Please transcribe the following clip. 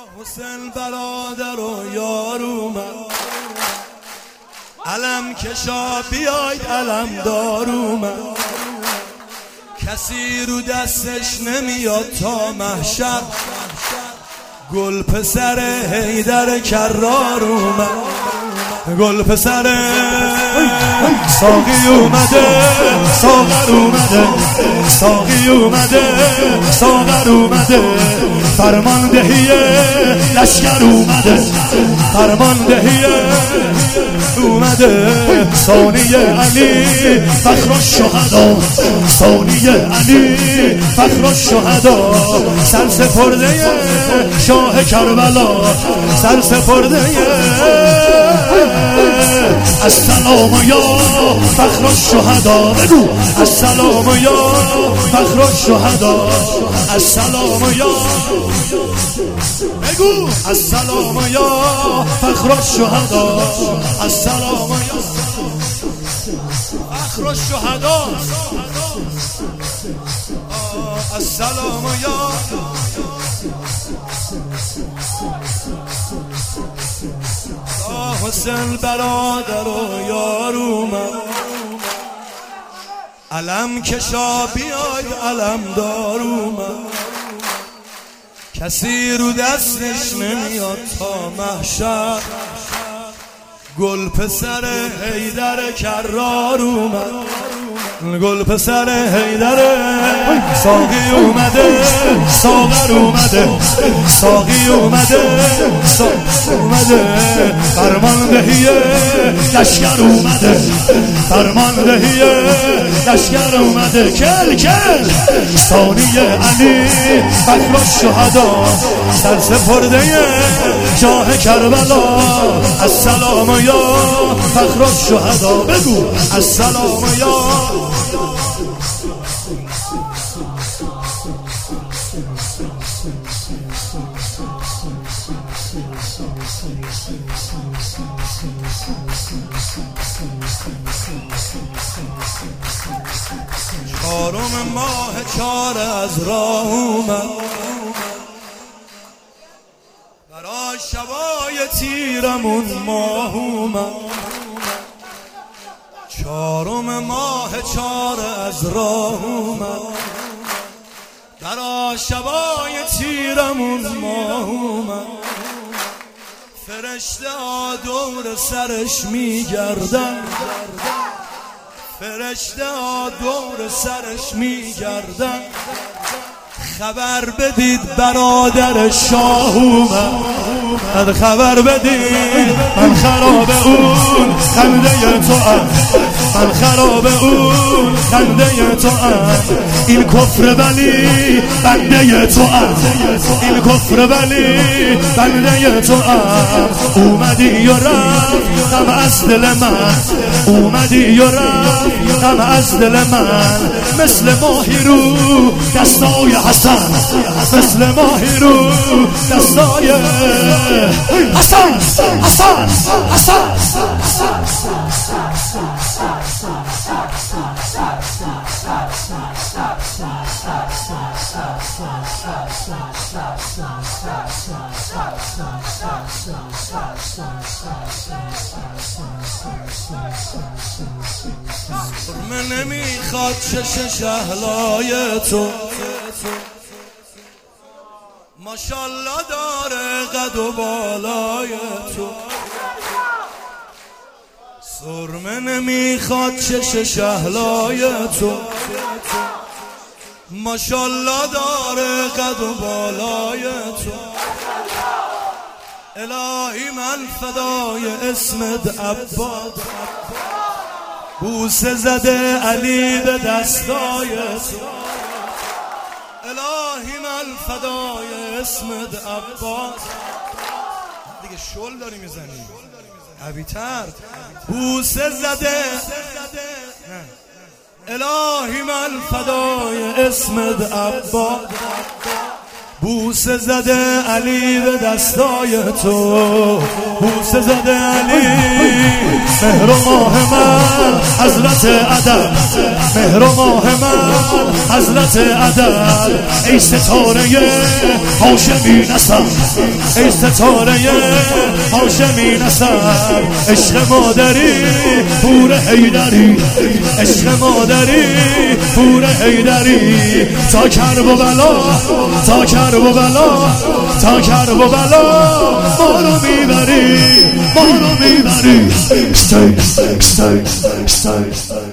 حسین برادر و یار اومد، علم کشا بیاید علم دار اومد. کسی رو دستش نمیاد تا محشر، گل پسر حیدر کرار اومد. گل پسر ساقی اومده، ساغر اومده، ساقی اومده، ساغر اومده. فرماندهی لشکر اومده، فرماندهی اومده. ثانی علی فخر الشهدا، ثانی علی فخر الشهدا. سرسپرده شاه کربلا، سرسپرده السلام یا فخر الشهدا. بگو السلام یا فخر الشهدا، السلام یا، بگو السلام یا فخر الشهدا، السلام یا فخر الشهدا، السلام یا. حسین برادر و یار اومد، علم کشا بیاید علم دار اومد. کسی رو دستش نمیاد تا محشر، گل پسر حیدر کرار اومد. گل پسر حیدر ساقی اومده، ساغر اومده، ساقی اومده، ساغر اومده. فرماندهی لشکر اومده، فرماندهی لشکر اومده. کل کل ثانی علی فخر الشهدا، سرسپرده شاه کربلا. السلام یا فخر الشهدا. بگو السلام یا. چهارم ماه چار از راه اومد، برای شبای تیرمون ماه اومد. چهارم ماه چار از راه اومد، برای شبای تیرمون ماه اومد. فرشته ها دور سرش میگردن، فرشته ها دور سرش میگردن. خبر بدید برادر شاه اومد، خبر بدید من خراب اون خنده تو ام، من خراب اون خنده تو ام. این کفر ولی بنده تو ام، این کفر ولی بنده تو ام. اومدی و رفت غم از دل من، اومدی و رفت غم از دل من. مثل ماهی رو دستای حسن، مثل ماهی رو دستای حسن، حسن، حسن. من نمیخواد چش شهلای تو، ماشالله داره قد و بالای تو. سرمه نمیخواد چش شهلای تو، ماشالله داره قد و بالای تو. الهی من فدای اسمت عباد، بوسه زده علی به دستای تو. الهی من فدای اسمت عباس. دیگه شل داری میزنی قوی‌تر. بوسه زده الهی من فدای اسمت عباس. بوسه زده علی به دستای تو، بوسه زده علی مهر و ماه من حضرت عدد، مهر و ماه من حضرت عدد. ای ستاره هاشمی نسب، ای ستاره هاشمی نسب، عشق مادری پور حیدری، عشق مادری پور حیدری. تا کرب و بلا، تا کرب و بلا، تا کرب و بلا ما رو میبری، ما رو میبری. Stay, stay, stay.